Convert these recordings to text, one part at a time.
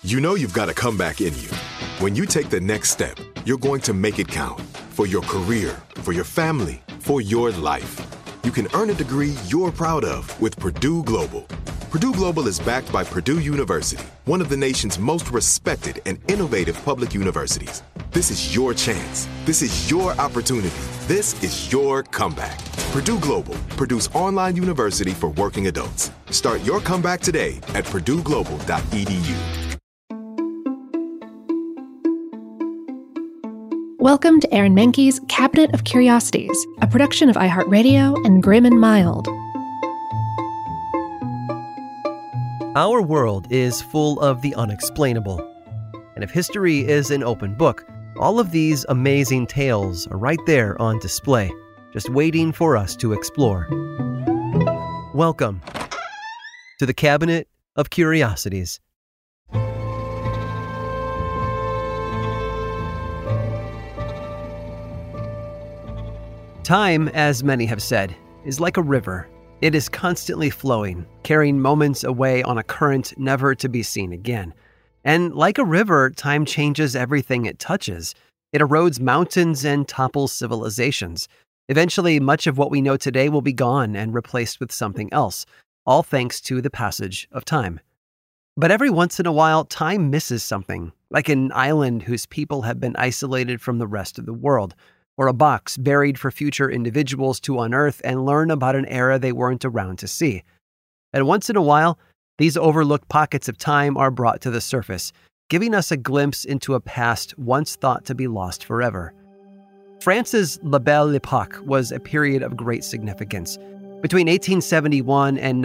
You know you've got a comeback in you. When you take the next step, you're going to make it count. For your career, for your family, for your life. You can earn a degree you're proud of with Purdue Global. Purdue Global is backed by Purdue University, one of the nation's most respected and innovative public universities. This is your chance. This is your opportunity. This is your comeback. Purdue Global, Purdue's online university for working adults. Start your comeback today at purdueglobal.edu. Welcome to Aaron Mahnke's Cabinet of Curiosities, a production of iHeartRadio and Grim and Mild. Our world is full of the unexplainable. And if history is an open book, all of these amazing tales are right there on display, just waiting for us to explore. Welcome to the Cabinet of Curiosities. Time, as many have said, is like a river. It is constantly flowing, carrying moments away on a current never to be seen again. And like a river, time changes everything it touches. It erodes mountains and topples civilizations. Eventually, much of what we know today will be gone and replaced with something else, all thanks to the passage of time. But every once in a while, time misses something, like an island whose people have been isolated from the rest of the world, or a box buried for future individuals to unearth and learn about an era they weren't around to see. And once in a while, these overlooked pockets of time are brought to the surface, giving us a glimpse into a past once thought to be lost forever. France's La Belle Époque was a period of great significance. Between 1871 and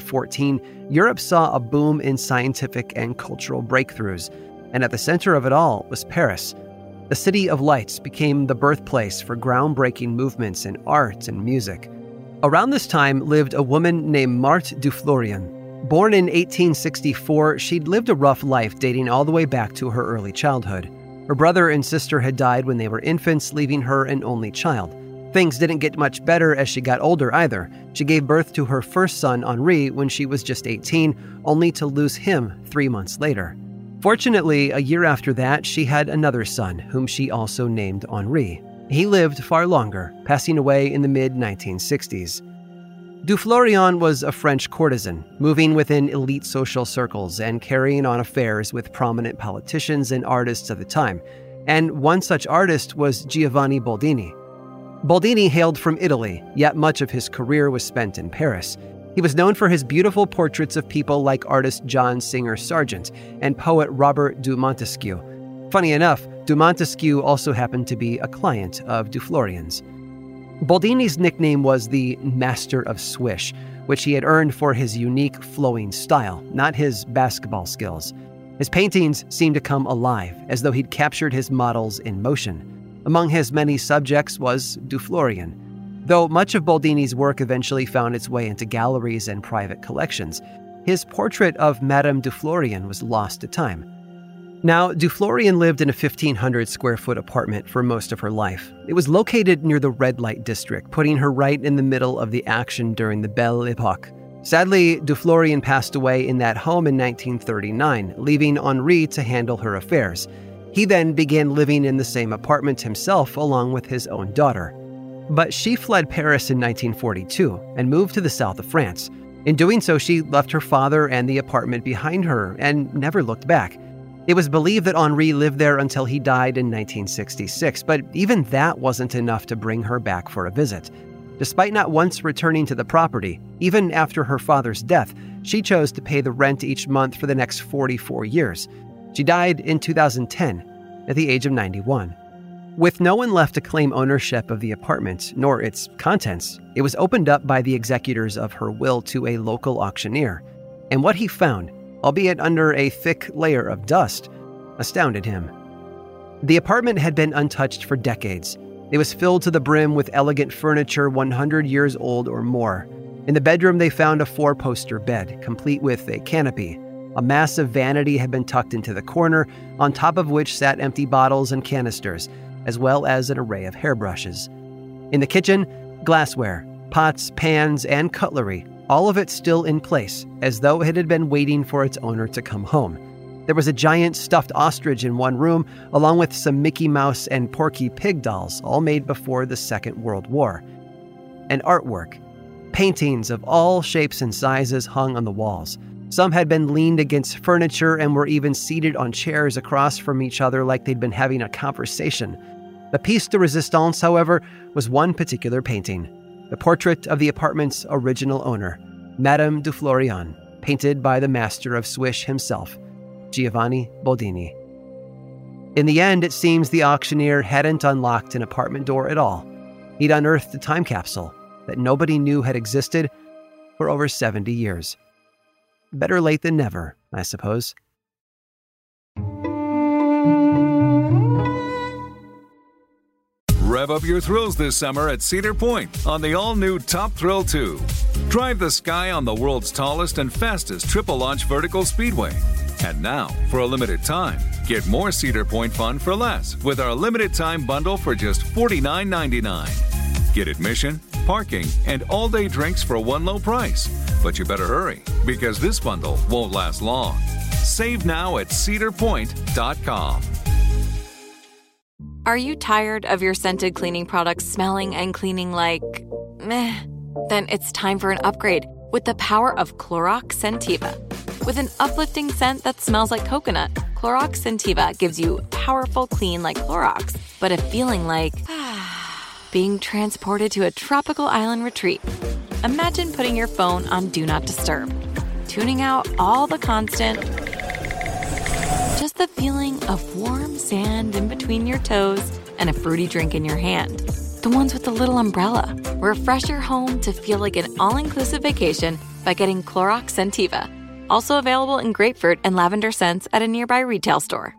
1914, Europe saw a boom in scientific and cultural breakthroughs, and at the center of it all was Paris. The City of Lights became the birthplace for groundbreaking movements in art and music. Around this time lived a woman named Marthe Duflorian. Born in 1864, she'd lived a rough life dating all the way back to her early childhood. Her brother and sister had died when they were infants, leaving her an only child. Things didn't get much better as she got older either. She gave birth to her first son, Henri, when she was just 18, only to lose him 3 months later. Fortunately, a year after that, she had another son, whom she also named Henri. He lived far longer, passing away in the mid-1960s. Duflorian was a French courtesan, moving within elite social circles and carrying on affairs with prominent politicians and artists of the time. And one such artist was Giovanni Boldini. Boldini hailed from Italy, yet much of his career was spent in Paris. He was known for his beautiful portraits of people like artist John Singer Sargent and poet Robert de Montesquieu. Funny enough, de Montesquieu also happened to be a client of Duflorian's. Boldini's nickname was the Master of Swish, which he had earned for his unique flowing style, not his basketball skills. His paintings seemed to come alive, as though he'd captured his models in motion. Among his many subjects was Duflorian. Though much of Boldini's work eventually found its way into galleries and private collections, his portrait of Madame Duflorian was lost to time. Now, Duflorian lived in a 1,500-square-foot apartment for most of her life. It was located near the red light district, putting her right in the middle of the action during the Belle Époque. Sadly, Duflorian passed away in that home in 1939, leaving Henri to handle her affairs. He then began living in the same apartment himself, along with his own daughter. But she fled Paris in 1942 and moved to the south of France. In doing so, she left her father and the apartment behind her and never looked back. It was believed that Henri lived there until he died in 1966, but even that wasn't enough to bring her back for a visit. Despite not once returning to the property, even after her father's death, she chose to pay the rent each month for the next 44 years. She died in 2010 at the age of 91. With no one left to claim ownership of the apartment, nor its contents, it was opened up by the executors of her will to a local auctioneer. And what he found, albeit under a thick layer of dust, astounded him. The apartment had been untouched for decades. It was filled to the brim with elegant furniture 100 years old or more. In the bedroom, they found a 4-poster bed, complete with a canopy. A massive vanity had been tucked into the corner, on top of which sat empty bottles and canisters, as well as an array of hairbrushes. In the kitchen, glassware, pots, pans, and cutlery, all of it still in place, as though it had been waiting for its owner to come home. There was a giant stuffed ostrich in one room, along with some Mickey Mouse and Porky Pig dolls, all made before the Second World War. And artwork. Paintings of all shapes and sizes hung on the walls. Some had been leaned against furniture and were even seated on chairs across from each other like they'd been having a conversation. The piece de resistance, however, was one particular painting. The portrait of the apartment's original owner, Madame de Florian, painted by the master of Swish himself, Giovanni Boldini. In the end, it seems the auctioneer hadn't unlocked an apartment door at all. He'd unearthed a time capsule that nobody knew had existed for over 70 years. Better late than never, I suppose. Rev up your thrills this summer at Cedar Point on the all-new Top Thrill 2. Drive the sky on the world's tallest and fastest triple-launch vertical speedway. And now, for a limited time, get more Cedar Point fun for less with our limited-time bundle for just $49.99. Get admission, parking, and all-day drinks for one low price. But you better hurry, because this bundle won't last long. Save now at cedarpoint.com. Are you tired of your scented cleaning products smelling and cleaning like meh? Then it's time for an upgrade with the power of Clorox Scentiva. With an uplifting scent that smells like coconut, Clorox Scentiva gives you powerful clean like Clorox, but a feeling like being transported to a tropical island retreat. Imagine putting your phone on Do Not Disturb, tuning out all the constant, just the feeling of warm sand in between your toes and a fruity drink in your hand. The ones with the little umbrella. Refresh your home to feel like an all-inclusive vacation by getting Clorox Scentiva. Also available in grapefruit and lavender scents at a nearby retail store.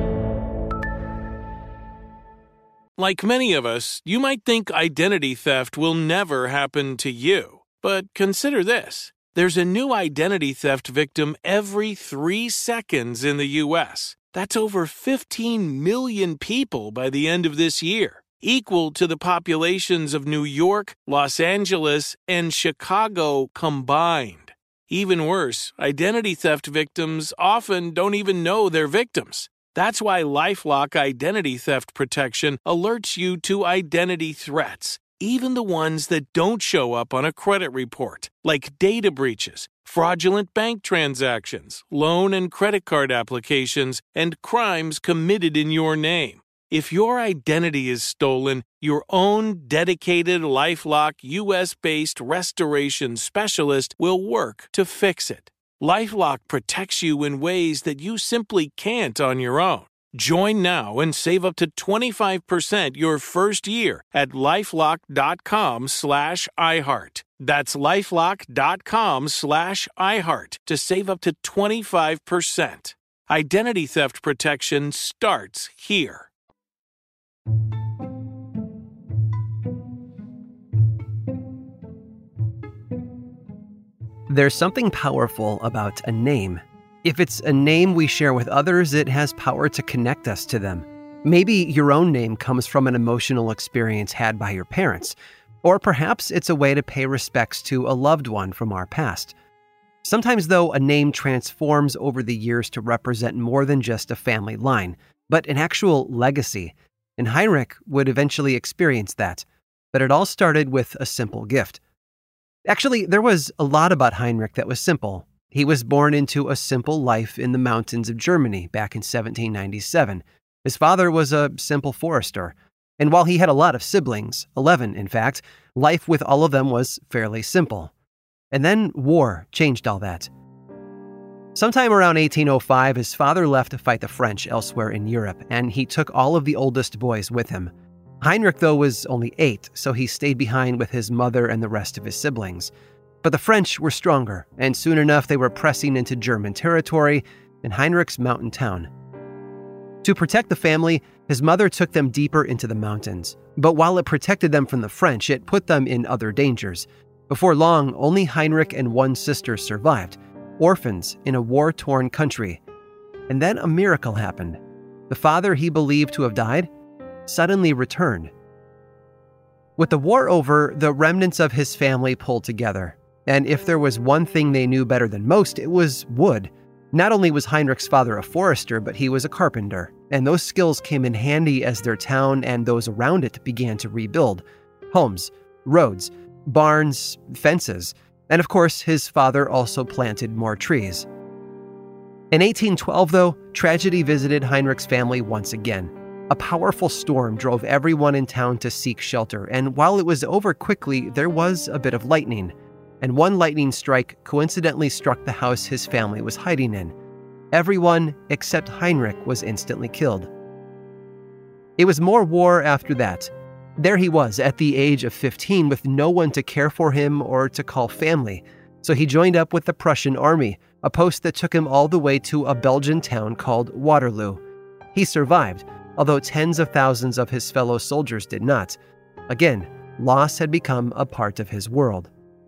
Like many of us, you might think identity theft will never happen to you. But consider this. There's a new identity theft victim every 3 seconds in the U.S. That's over 15 million people by the end of this year, equal to the populations of New York, Los Angeles, and Chicago combined. Even worse, identity theft victims often don't even know they're victims. That's why LifeLock Identity Theft Protection alerts you to identity threats, even the ones that don't show up on a credit report, like data breaches, fraudulent bank transactions, loan and credit card applications, and crimes committed in your name. If your identity is stolen, your own dedicated LifeLock US-based restoration specialist will work to fix it. LifeLock protects you in ways that you simply can't on your own. Join now and save up to 25% your first year at LifeLock.com/iHeart. That's LifeLock.com/iHeart to save up to 25%. Identity theft protection starts here. There's something powerful about a name. If it's a name we share with others, it has power to connect us to them. Maybe your own name comes from an emotional experience had by your parents, or perhaps it's a way to pay respects to a loved one from our past. Sometimes, though, a name transforms over the years to represent more than just a family line, but an actual legacy. And Heinrich would eventually experience that, but it all started with a simple gift. Actually, there was a lot about Heinrich that was simple. He was born into a simple life in the mountains of Germany back in 1797. His father was a simple forester, and while he had a lot of siblings, 11 in fact, life with all of them was fairly simple. And then war changed all that. Sometime around 1805, his father left to fight the French elsewhere in Europe, and he took all of the oldest boys with him. Heinrich, though, was only 8, so he stayed behind with his mother and the rest of his siblings. But the French were stronger, and soon enough they were pressing into German territory in Heinrich's mountain town. To protect the family, his mother took them deeper into the mountains. But while it protected them from the French, it put them in other dangers. Before long, only Heinrich and one sister survived, orphans in a war-torn country. And then a miracle happened. The father he believed to have died suddenly returned. With the war over, the remnants of his family pulled together. And if there was one thing they knew better than most, it was wood. Not only was Heinrich's father a forester, but he was a carpenter, and those skills came in handy as their town and those around it began to rebuild. Homes, roads, barns, fences, and of course, his father also planted more trees. In 1812, though, tragedy visited Heinrich's family once again. A powerful storm drove everyone in town to seek shelter, and while it was over quickly, there was a bit of lightning. And one lightning strike coincidentally struck the house his family was hiding in. Everyone except Heinrich was instantly killed. It was more war after that. There he was at the age of 15 with no one to care for him or to call family, so he joined up with the Prussian army, a post that took him all the way to a Belgian town called Waterloo. He survived, although tens of thousands of his fellow soldiers did not. Again, loss had become a part of his world.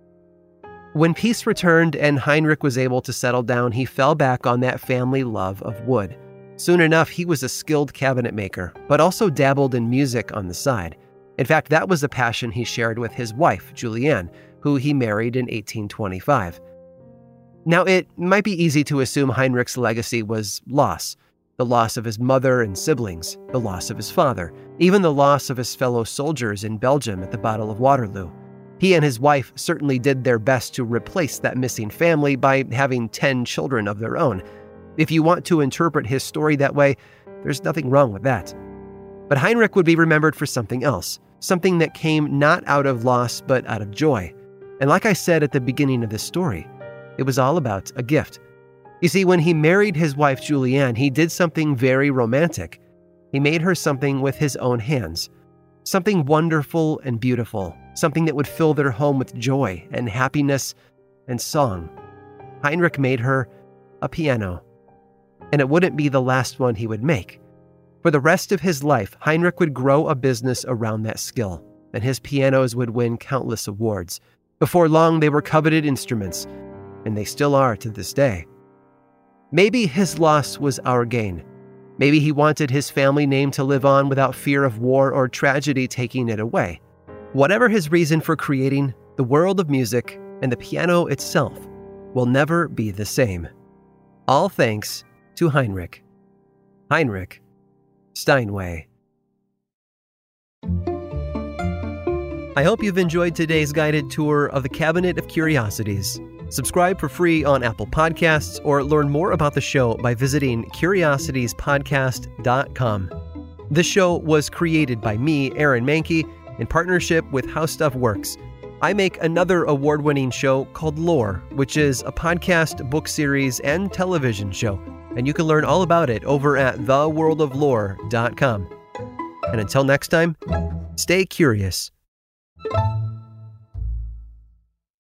When peace returned and Heinrich was able to settle down, he fell back on that family love of wood. Soon enough, he was a skilled cabinet maker, but also dabbled in music on the side. In fact, that was a passion he shared with his wife, Juliane, who he married in 1825. Now, it might be easy to assume Heinrich's legacy was loss. The loss of his mother and siblings, the loss of his father, even the loss of his fellow soldiers in Belgium at the Battle of Waterloo. He and his wife certainly did their best to replace that missing family by having 10 children of their own. If you want to interpret his story that way, there's nothing wrong with that. But Heinrich would be remembered for something else, something that came not out of loss but out of joy. And like I said at the beginning of this story, it was all about a gift. You see, when he married his wife Juliane, he did something very romantic. He made her something with his own hands. Something wonderful and beautiful, something that would fill their home with joy and happiness and song. Heinrich made her a piano. And it wouldn't be the last one he would make. For the rest of his life, Heinrich would grow a business around that skill, and his pianos would win countless awards. Before long, they were coveted instruments, and they still are to this day. Maybe his loss was our gain. Maybe he wanted his family name to live on without fear of war or tragedy taking it away. Whatever his reason for creating, the world of music and the piano itself will never be the same. All thanks to Heinrich. Heinrich Steinway. I hope you've enjoyed today's guided tour of the Cabinet of Curiosities. Subscribe for free on Apple Podcasts or learn more about the show by visiting curiositiespodcast.com. This show was created by me, Aaron Mahnke, in partnership with How Stuff Works. I make another award-winning show called Lore, which is a podcast, book series, and television show, and you can learn all about it over at theworldoflore.com. And until next time, stay curious.